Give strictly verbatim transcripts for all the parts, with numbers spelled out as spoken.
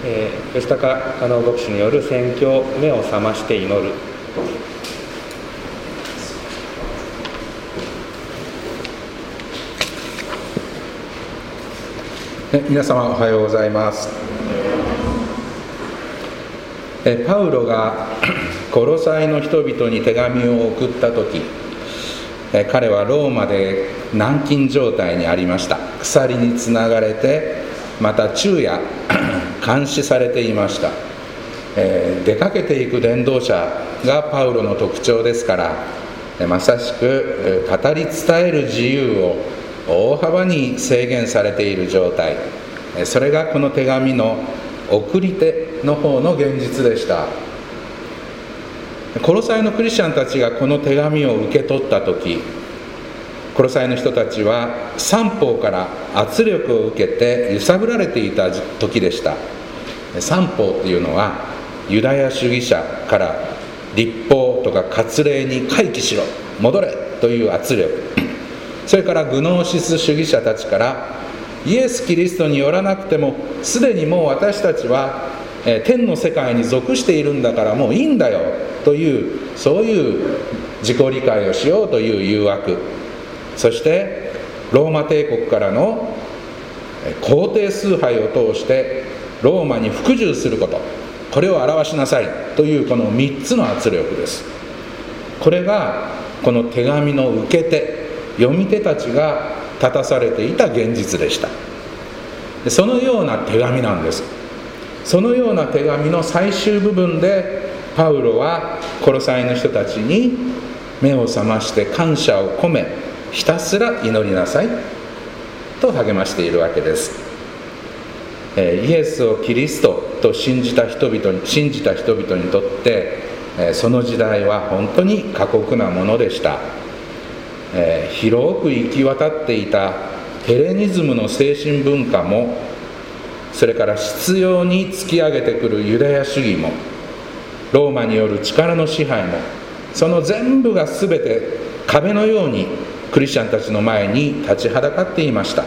えー、吉高加納牧師による宣教、目を覚まして祈る。 皆様おはようございます。えパウロがコロサイの人々に手紙を送った時、え彼はローマで軟禁状態にありました。鎖につながれて、また昼夜監視されていました。えー、出かけていく伝道者がパウロの特徴ですから、えまさしく語り伝える自由を大幅に制限されている状態、それがこの手紙の送り手の方の現実でした。コロサイのクリスチャンたちがこの手紙を受け取った時、コロサイの人たちは三方から圧力を受けて揺さぶられていた時でした。三方というのはユダヤ主義者から律法とか割礼に回帰しろ、戻れという圧力、それからグノーシス主義者たちからイエス・キリストによらなくてもすでにもう私たちは、えー、天の世界に属しているんだからもういいんだよという、そういう自己理解をしようという誘惑、そしてローマ帝国からの皇帝崇拝を通してローマに服従すること、これを表しなさいというこのみっつの圧力です。これがこの手紙の受け手、読み手たちが立たされていた現実でした。でそのような手紙なんです。そのような手紙の最終部分でパウロはコロサイの人たちに目を覚まして感謝を込め、ひたすら祈りなさいと励ましているわけです。えー、イエスをキリストと信じた人々に信じた人々にとって、えー、その時代は本当に過酷なものでした。えー、広く行き渡っていたヘレニズムの精神文化も、それから執拗に突き上げてくるユダヤ主義も、ローマによる力の支配も、その全部が全て壁のようにクリスチャンたちの前に立ちはだかっていました。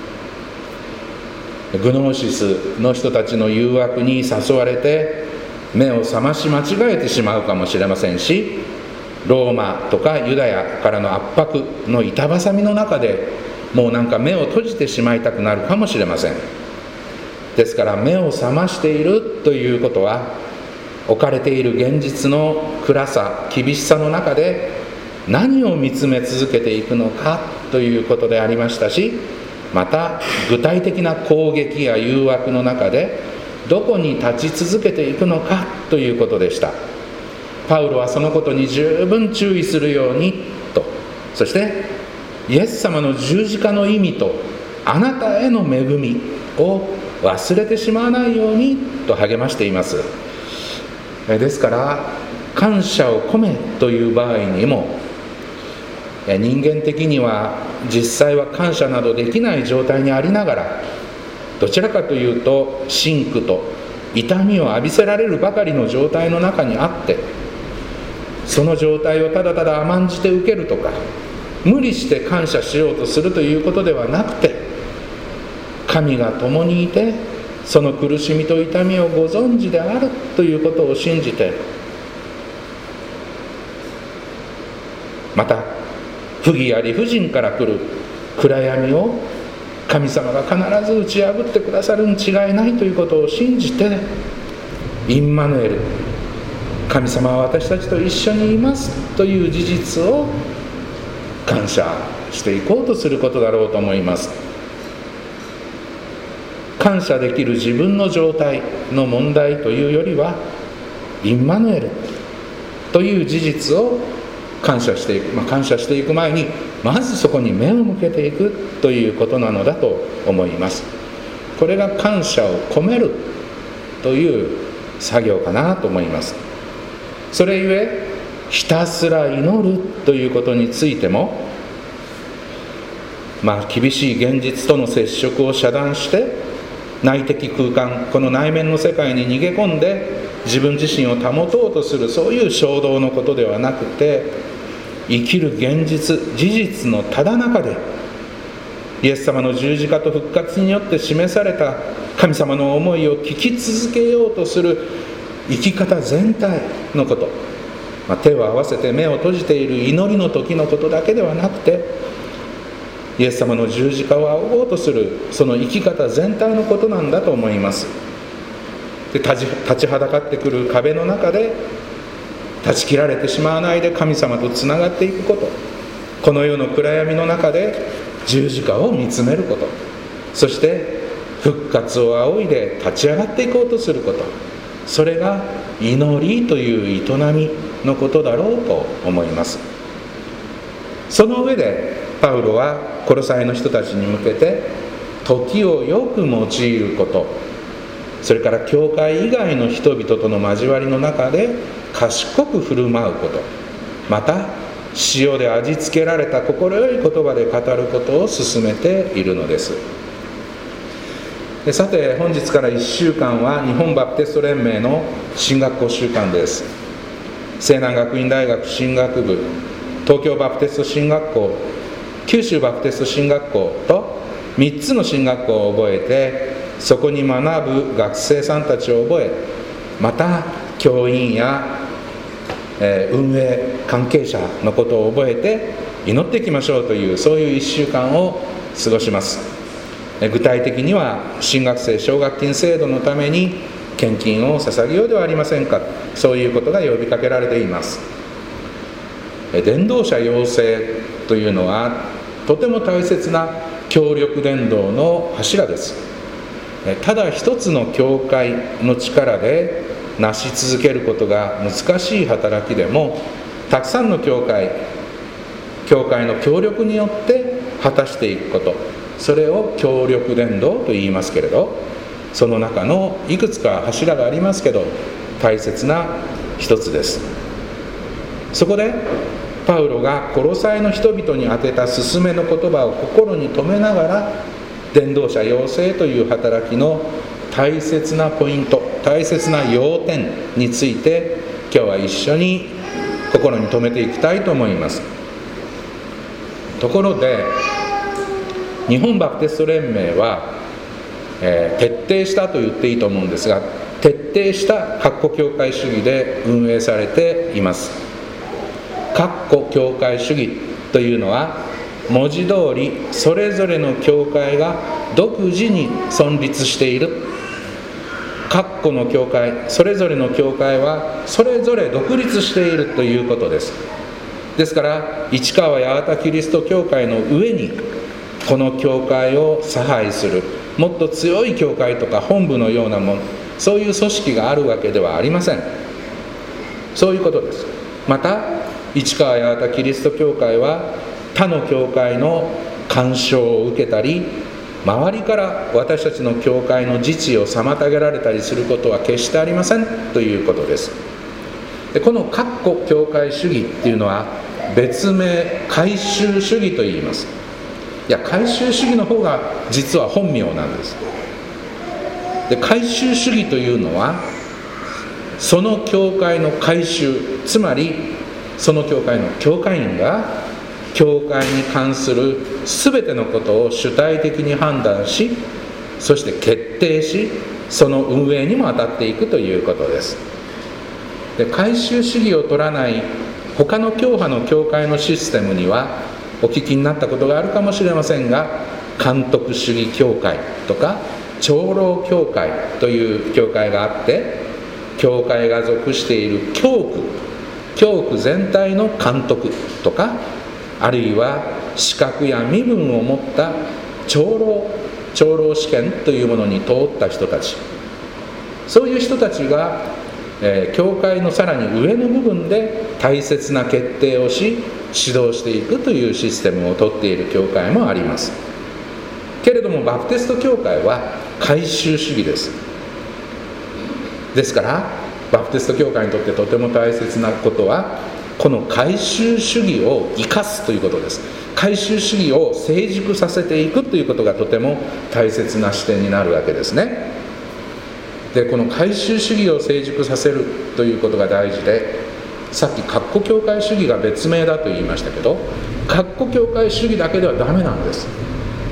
グノーシスの人たちの誘惑に誘われて目を覚まし間違えてしまうかもしれませんし、ローマとかユダヤからの圧迫の板挟みの中でもうなんか目を閉じてしまいたくなるかもしれません。ですから目を覚ましているということは、置かれている現実の暗さ、厳しさの中で何を見つめ続けていくのかということでありましたし、また具体的な攻撃や誘惑の中でどこに立ち続けていくのかということでした。パウロはそのことに十分注意するようにと、そしてイエス様の十字架の意味とあなたへの恵みを忘れてしまわないようにと励ましています。ですから感謝を込めという場合にも、人間的には実際は感謝などできない状態にありながら、どちらかというと辛苦と痛みを浴びせられるばかりの状態の中にあって、その状態をただただ甘んじて受けるとか、無理して感謝しようとするということではなくて、神が共にいてその苦しみと痛みをご存知であるということを信じて、また不義や理不尽から来る暗闇を神様が必ず打ち破ってくださるに違いないということを信じて、インマヌエル、神様は私たちと一緒にいますという事実を感謝していこうとすることだろうと思います。感謝できる自分の状態の問題というよりは、インマヌエルという事実を感謝していく、まあ、感謝していく前にまずそこに目を向けていくということなのだと思います。これが感謝を込めるという作業かなと思います。それゆえひたすら祈るということについても、まあ厳しい現実との接触を遮断して内的空間、この内面の世界に逃げ込んで自分自身を保とうとする、そういう衝動のことではなくて、生きる現実、事実のただ中でイエス様の十字架と復活によって示された神様の思いを聞き続けようとする生き方全体のこと、まあ、手を合わせて目を閉じている祈りの時のことだけではなくて、イエス様の十字架を仰ごうとするその生き方全体のことなんだと思います。で、立ち、立ちはだかってくる壁の中で断ち切られてしまわないで神様とつながっていくこと、この世の暗闇の中で十字架を見つめること、そして復活を仰いで立ち上がっていこうとすること、それが祈りという営みのことだろうと思います。その上でパウロはコロサイの人たちに向けて、時をよく用いること、それから教会以外の人々との交わりの中で賢く振る舞うこと、また塩で味付けられた心よい言葉で語ることを進めているのです。で、さて本日からいっしゅうかんは日本バプテスト連盟の神学校週間です。西南学院大学神学部、東京バプテスト神学校、九州バプテスト神学校とみっつの神学校を覚えて、そこに学ぶ学生さんたちを覚え、また教員や、えー、運営関係者のことを覚えて祈っていきましょうという、そういういっしゅうかんを過ごします。具体的には新学生奨学金制度のために献金を捧げようではありませんか、そういうことが呼びかけられています。伝道者養成というのはとても大切な協力伝道の柱です。ただ一つの教会の力で成し続けることが難しい働きでも、たくさんの教会教会の協力によって果たしていくこと、それを協力伝道と言いますけれど、その中のいくつか柱がありますけど、大切な一つです。そこでパウロがコロサイの人々に宛てた勧めの言葉を心に留めながら、伝道者養成という働きの大切なポイント、大切な要点について今日は一緒に心に留めていきたいと思います。ところで日本バプテスト連盟は、えー、徹底したと言っていいと思うんですが、徹底した各個教会主義で運営されています。各個教会主義というのは、文字通りそれぞれの教会が独自に存立している、各個の教会、それぞれの教会はそれぞれ独立しているということです。ですから市川八幡キリスト教会の上にこの教会を差配するもっと強い教会とか本部のようなもの、そういう組織があるわけではありません。そういうことです。また市川八幡キリスト教会は他の教会の干渉を受けたり、周りから私たちの教会の自治を妨げられたりすることは決してありませんということです。で、この各個教会主義っていうのは別名改宗主義と言います。いや、改宗主義の方が実は本名なんです。で、改宗主義というのはその教会の改宗、つまりその教会の教会員が教会に関する全てのことを主体的に判断し、そして決定し、その運営にも当たっていくということです。で、改宗主義を取らない他の教派の教会のシステムにはお聞きになったことがあるかもしれませんが、監督主義教会とか長老教会という教会があって、教会が属している教区教区全体の監督とか、あるいは資格や身分を持った長老長老試験というものに通った人たち、そういう人たちが、えー、教会のさらに上の部分で大切な決定をし指導していくというシステムをとっている教会もあります。けれどもバプテスト教会は改宗主義です。ですからバプテスト教会にとってとても大切なことは、この改宗主義を生かすということです。改宗主義を成熟させていくということがとても大切な視点になるわけですね。で、この改宗主義を成熟させるということが大事で、さっき各個教会主義が別名だと言いましたけど、各個教会主義だけではダメなんです。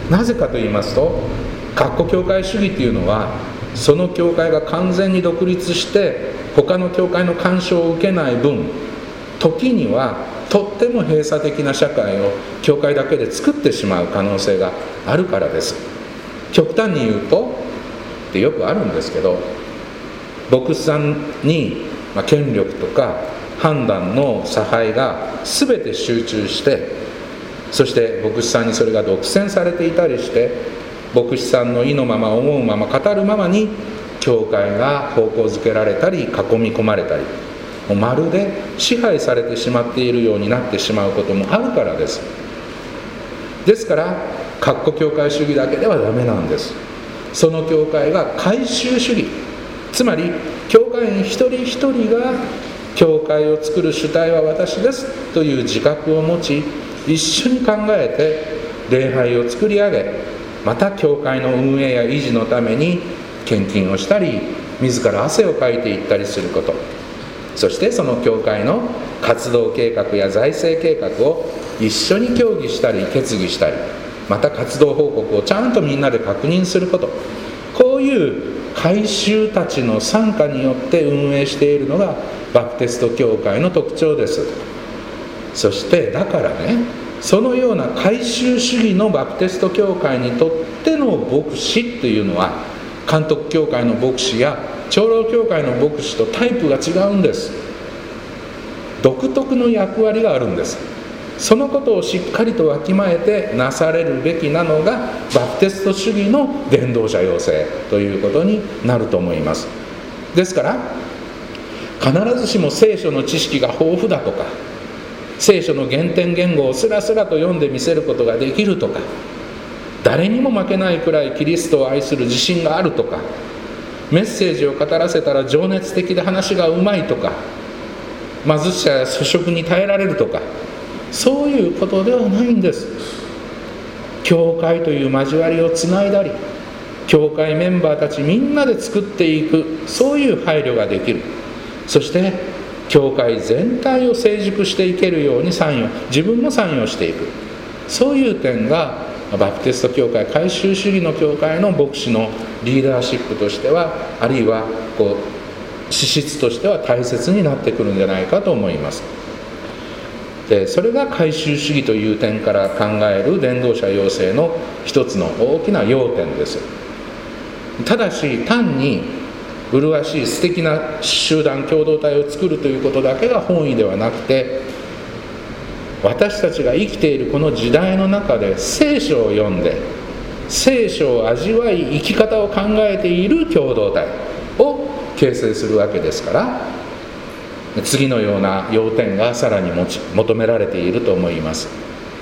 なぜかと言いますと、括弧教会主義というのは、その教会が完全に独立して他の教会の干渉を受けない分、時にはとっても閉鎖的な社会を教会だけで作ってしまう可能性があるからです。極端に言うとってよくあるんですけど、牧師さんに、まあ、権力とか判断の差配が全て集中して、そして牧師さんにそれが独占されていたりして、牧師さんの意のまま思うまま語るままに教会が方向づけられたり囲み込まれたり、もうまるで支配されてしまっているようになってしまうこともあるからです。ですから括弧教会主義だけではダメなんです。その教会が改宗主義、つまり教会員一人一人が教会を作る主体は私ですという自覚を持ち、一緒に考えて礼拝を作り上げ、また教会の運営や維持のために献金をしたり、自ら汗をかいていったりすること、そしてその教会の活動計画や財政計画を一緒に協議したり決議したり、また活動報告をちゃんとみんなで確認すること、こういう改宗たちの参加によって運営しているのがバプテスト教会の特徴です。そしてだからね、そのような改宗主義のバプテスト教会にとっての牧師というのは、監督教会の牧師や長老教会の牧師とタイプが違うんです。独特の役割があるんです。そのことをしっかりとわきまえてなされるべきなのがバプテスト主義の伝道者養成ということになると思います。ですから必ずしも聖書の知識が豊富だとか、聖書の原点言語をスラスラと読んでみせることができるとか、誰にも負けないくらいキリストを愛する自信があるとか、メッセージを語らせたら情熱的で話がうまいとか、貧しさや粗食に耐えられるとか、そういうことではないんです。教会という交わりをつないだり、教会メンバーたちみんなで作っていく、そういう配慮ができる。そして教会全体を成熟していけるように参与、自分も参与していく、そういう点がバプテスト教会、改宗主義の教会の牧師のリーダーシップとしては、あるいはこう資質としては大切になってくるんじゃないかと思います。でそれが改宗主義という点から考える伝道者養成の一つの大きな要点です。ただし単に麗しい素敵な集団共同体を作るということだけが本意ではなくて、私たちが生きているこの時代の中で聖書を読んで聖書を味わい生き方を考えている共同体を形成するわけですから、次のような要点がさらに持ち求められていると思います。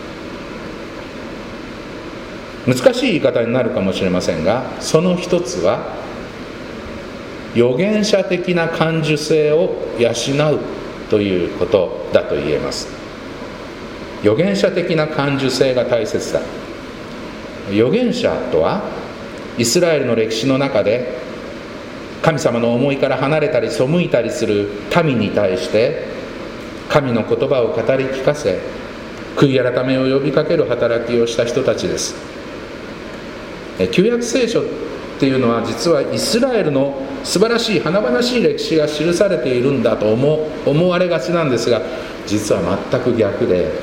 難しい言い方になるかもしれませんが、その一つは預言者的な感受性を養うということだと言えます。預言者的な感受性が大切だ。預言者とはイスラエルの歴史の中で神様の思いから離れたり背いたりする民に対して神の言葉を語り聞かせ、悔い改めを呼びかける働きをした人たちです。旧約聖書っていうのは実はイスラエルの素晴らしい華々しい歴史が記されているんだと 思, 思われがちなんですが、実は全く逆で、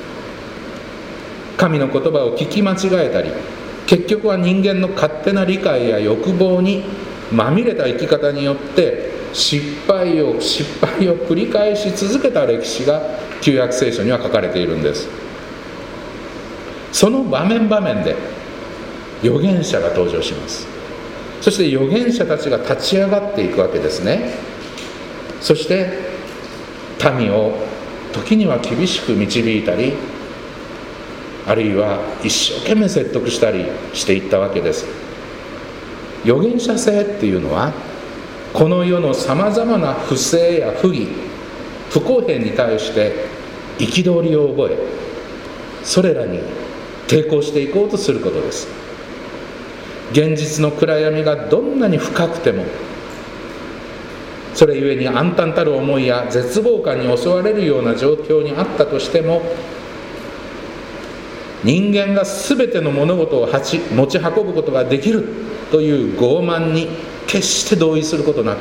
神の言葉を聞き間違えたり、結局は人間の勝手な理解や欲望にまみれた生き方によって失敗を失敗を繰り返し続けた歴史が旧約聖書には書かれているんです。その場面場面で預言者が登場します。そして預言者たちが立ち上がっていくわけですね。そして民を時には厳しく導いたり、あるいは一生懸命説得したりしていったわけです。預言者性っていうのは、この世のさまざまな不正や不義、不公平に対して憤りを覚え、それらに抵抗していこうとすることです。現実の暗闇がどんなに深くても、それゆえに暗淡たる思いや絶望感に襲われるような状況にあったとしても、 人間が全ての物事を持ち運ぶことができるという傲慢に決して同意することなく、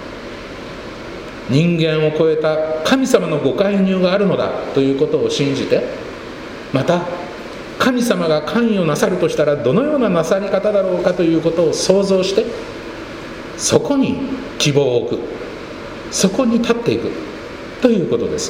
人間を超えた神様のご介入があるのだということを信じて、また神様が関与なさるとしたらどのようななさり方だろうかということを想像して、そこに希望を置く、そこに立っていくということです。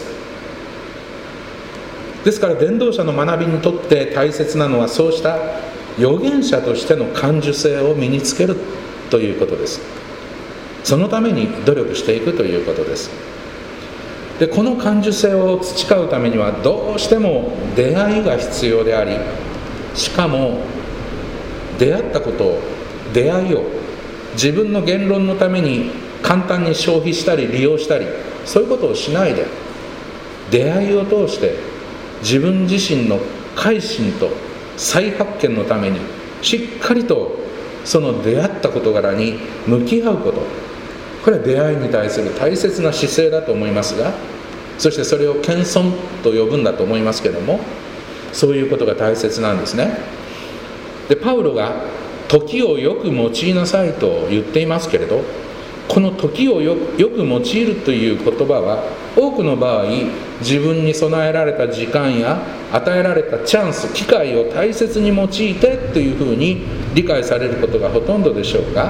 ですから伝道者の学びにとって大切なのは、そうした預言者としての感受性を身につけるということです。そのために努力していくということです。で、この感受性を培うためにはどうしても出会いが必要であり、しかも出会ったことを、出会いを自分の言論のために簡単に消費したり利用したり、そういうことをしないで、出会いを通して自分自身の改心と再発見のためにしっかりとその出会った事柄に向き合うこと、これは出会いに対する大切な姿勢だと思いますが、そしてそれを謙遜と呼ぶんだと思いますけども、そういうことが大切なんですね。で、パウロが時をよく用いなさいと言っていますけれど、この時をよく、よく用いるという言葉は、多くの場合自分に備えられた時間や与えられたチャンス、機会を大切に用いてというふうに理解されることがほとんどでしょうが、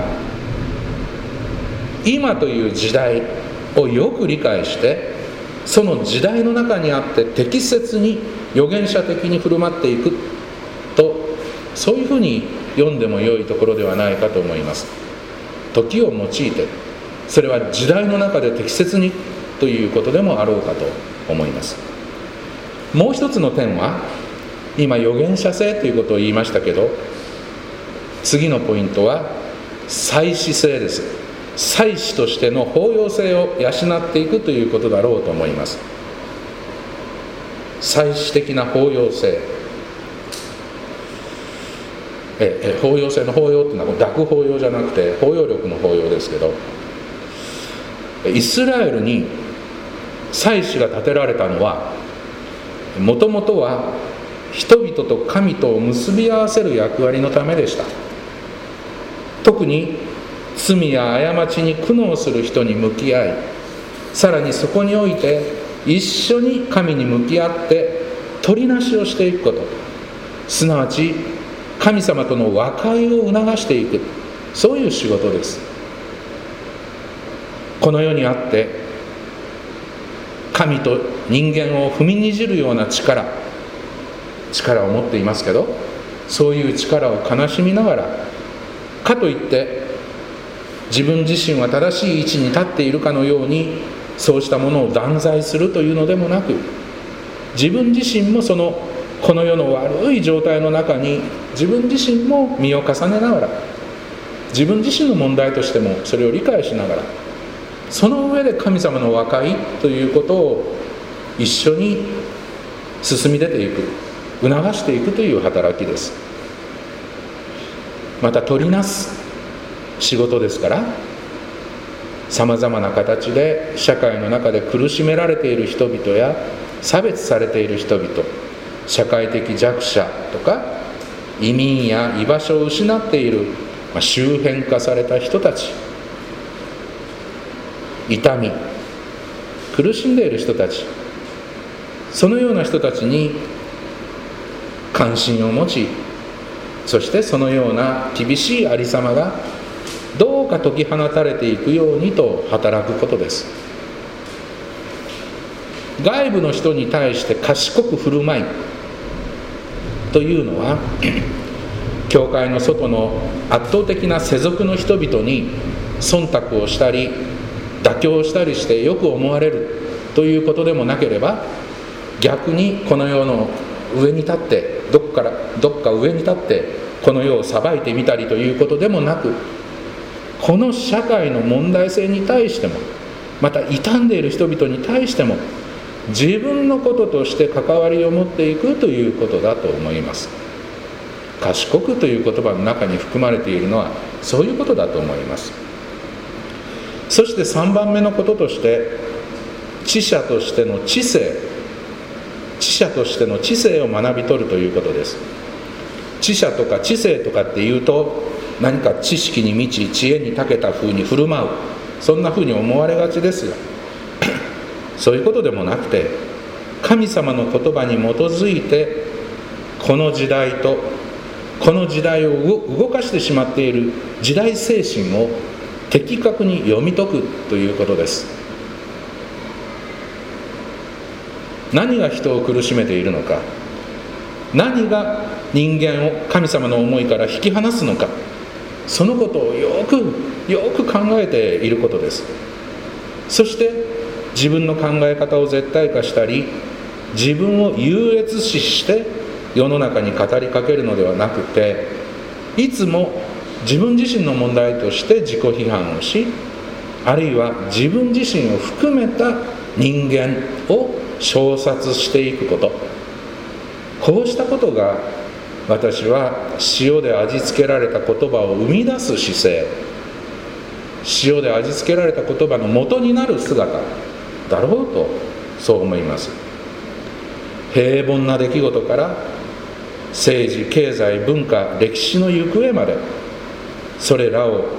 今という時代をよく理解して、その時代の中にあって適切に預言者的に振る舞っていくと、そういうふうに読んでも良いところではないかと思います。時を用いて、それは時代の中で適切にということでもあろうかと思います。もう一つの点は、今預言者性ということを言いましたけど、次のポイントは祭司性です。祭司としての包容性を養っていくということだろうと思います。祭司的な包容性、ええ包容性の包容というのは抱く包容じゃなくて包容力の包容ですけど、イスラエルに祭司が建てられたのは、もともとは人々と神とを結び合わせる役割のためでした。特に罪や過ちに苦悩する人に向き合い、さらにそこにおいて一緒に神に向き合って取りなしをしていくこと、すなわち神様との和解を促していく、そういう仕事です。この世にあって神と人間を踏みにじるような力力を持っていますけど、そういう力を悲しみながら、かといって自分自身は正しい位置に立っているかのようにそうしたものを断罪するというのでもなく、自分自身もそのこの世の悪い状態の中に自分自身も身を重ねながら、自分自身の問題としてもそれを理解しながら、その上で神様の和解ということを一緒に進み出ていく、促していくという働きです。また取りなす仕事ですから、さまざまな形で社会の中で苦しめられている人々や差別されている人々、社会的弱者とか移民や居場所を失っている、まあ、周辺化された人たち、痛み苦しんでいる人たち、そのような人たちに関心を持ち、そしてそのような厳しいありさまがどうか解き放たれていくようにと働くことです。外部の人に対して賢く振る舞いというのは、教会の外の圧倒的な世俗の人々に忖度をしたり妥協したりしてよく思われるということでもなければ、逆にこの世の上に立ってどっからどっか上に立ってこの世を裁いてみたりということでもなく、この社会の問題性に対しても、また傷んでいる人々に対しても自分のこととして関わりを持っていくということだと思います。賢くという言葉の中に含まれているのはそういうことだと思います。そしてさんばんめのこととして、知者としての知性知者としての知性を学び取るということです。知者とか知性とかっていうと、何か知識に満ち知恵に長けた風に振る舞う、そんな風に思われがちですがそういうことでもなくて、神様の言葉に基づいてこの時代とこの時代を動かしてしまっている時代精神を的確に読み解くということです。何が人を苦しめているのか、何が人間を神様の思いから引き離すのか、そのことをよくよく考えていることです。そして自分の考え方を絶対化したり、自分を優越視して世の中に語りかけるのではなくて、いつも自分自身の問題として自己批判をし、あるいは自分自身を含めた人間を賞賛していくこと、こうしたことが私は塩で味付けられた言葉を生み出す姿勢、塩で味付けられた言葉の元になる姿だろうと、そう思います。平凡な出来事から政治、経済、文化、歴史の行方まで、それらを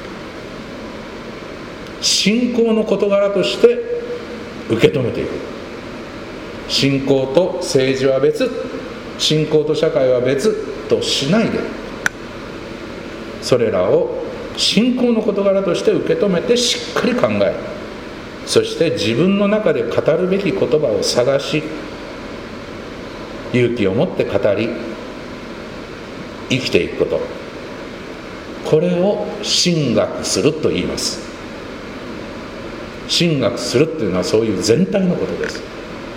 信仰の事柄として受け止めていく。信仰と政治は別、信仰と社会は別としないで、それらを信仰の事柄として受け止めてしっかり考え、そして自分の中で語るべき言葉を探し、勇気を持って語り生きていくこと、これを神学すると言います。神学するというのはそういう全体のことです。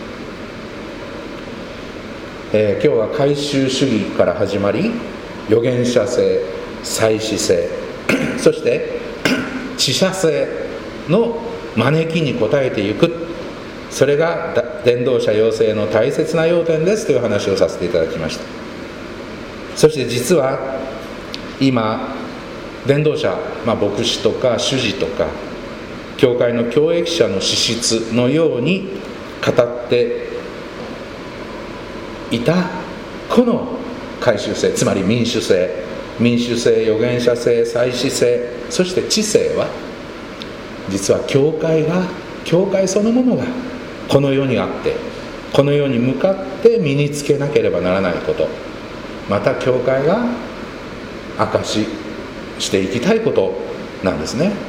えー、今日は改宗主義から始まり、預言者性、祭司性、そして知者性の招きに応えていく、それが伝道者養成の大切な要点ですという話をさせていただきました。そして実は今伝道者、まあ、牧師とか主事とか教会の教益者の資質のように語っていたこの改宗性、つまり民主性、民主性、預言者性、祭司性、そして知性は、実は教会が教会そのものがこの世にあって、この世に向かって身につけなければならないこと、また教会が証ししていきたいことなんですね。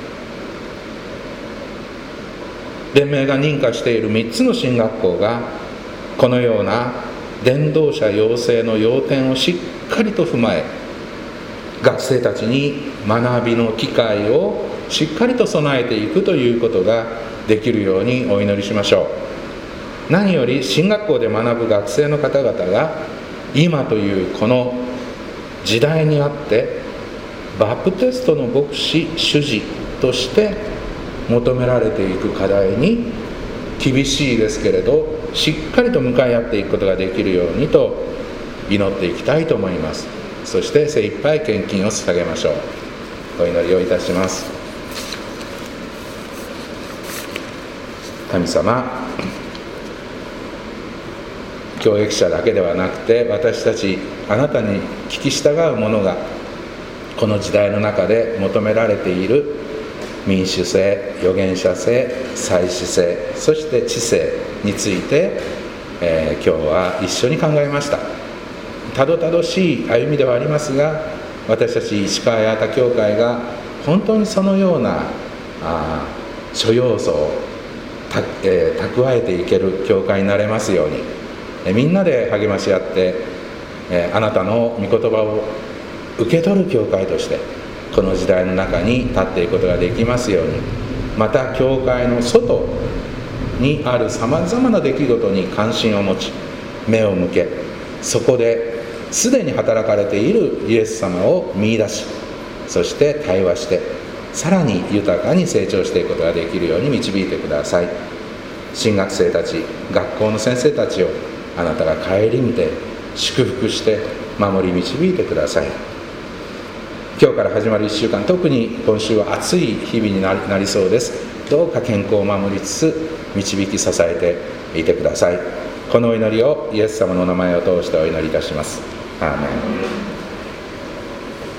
連盟が認可しているみっつの神学校がこのような伝道者養成の要点をしっかりと踏まえ、学生たちに学びの機会をしっかりと備えていくということができるようにお祈りしましょう。何より神学校で学ぶ学生の方々が今というこの時代にあって、バプテストの牧師主事として求められていく課題に厳しいですけれど、しっかりと向かい合っていくことができるようにと祈っていきたいと思います。そして精一杯献金を捧げましょう。お祈りをいたします。神様、教益者だけではなくて、私たちあなたに聞き従う者がこの時代の中で求められている民主性、預言者性、祭司性、そして知性について、えー、今日は一緒に考えました。たどたどしい歩みではありますが、私たち石川八幡教会が本当にそのようなあ諸要素をた、えー、蓄えていける教会になれますように、えー、みんなで励まし合って、えー、あなたの御言葉を受け取る教会としてこの時代の中に立っていくことができますように、また教会の外にあるさまざまな出来事に関心を持ち、目を向け、そこですでに働かれているイエス様を見出し、そして対話して、さらに豊かに成長していくことができるように導いてください。新学生たち、学校の先生たちをあなたが顧みて祝福して守り導いてください。今日から始まるいっしゅうかん、特に今週は暑い日々にな り, なりそうです。どうか健康を守りつつ導き支えていてください。 このお祈りをイエス様のお名前を通してお祈りいたします。アーメン。